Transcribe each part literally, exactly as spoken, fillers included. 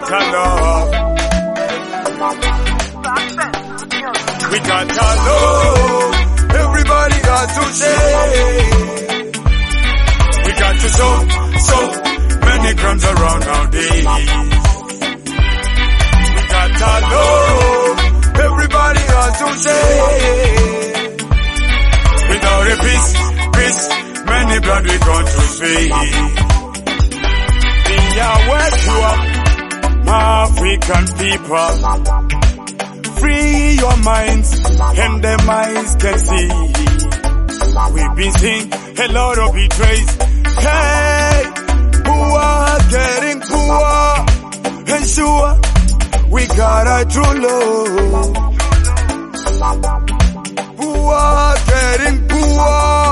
got a love. We got a love. Everybody got to say. We got to so, so many crimes around nowadays. We got a love. Everybody got to say. Without a peace, peace, many blood we gone to pay. In your wake you up, my African people. Free your minds, and them eyes can see. We've been seeing a lot of betrays. Hey, poor getting poor, and sure we got a true love. Poor getting poor,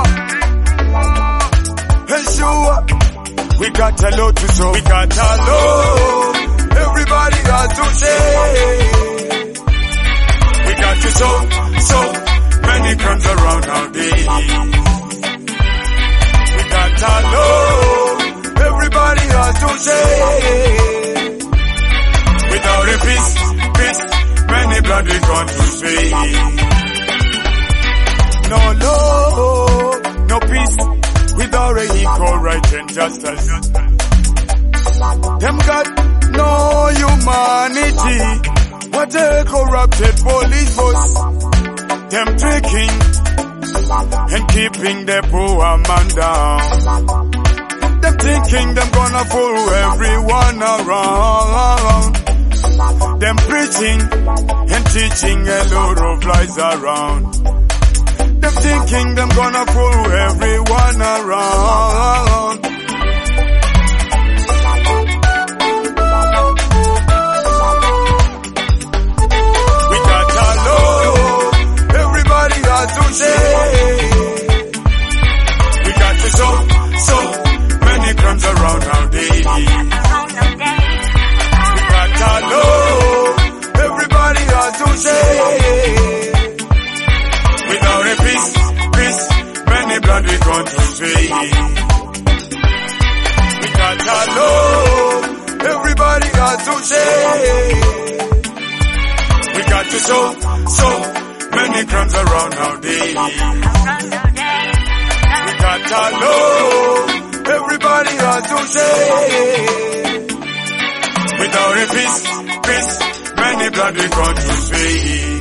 and sure we got a lot to show. We got a love. Everybody got to say. We got to so, so many crimes around nowadays. We got a love. Everybody has to say. Without a peace, peace, many blood we gone to pay. No love, no peace, without a equal right and justice. Them got no humanity. What a corrupted police force. Them tricking and keeping the poor man down. Them thinking them gonna fool everyone around. Them preaching and teaching a load of lies around. Them thinking them gonna fool everyone around. To say. We got to so, so many crimes around nowadays. We got to love. Everybody has to say. Without a peace, peace, many blood we gone to pay. We got to love. Everybody has to say. We got to so, so many crimes around nowadays. We got to love. Everybody has to say. Without a peace, peace, many blood we gone to pay.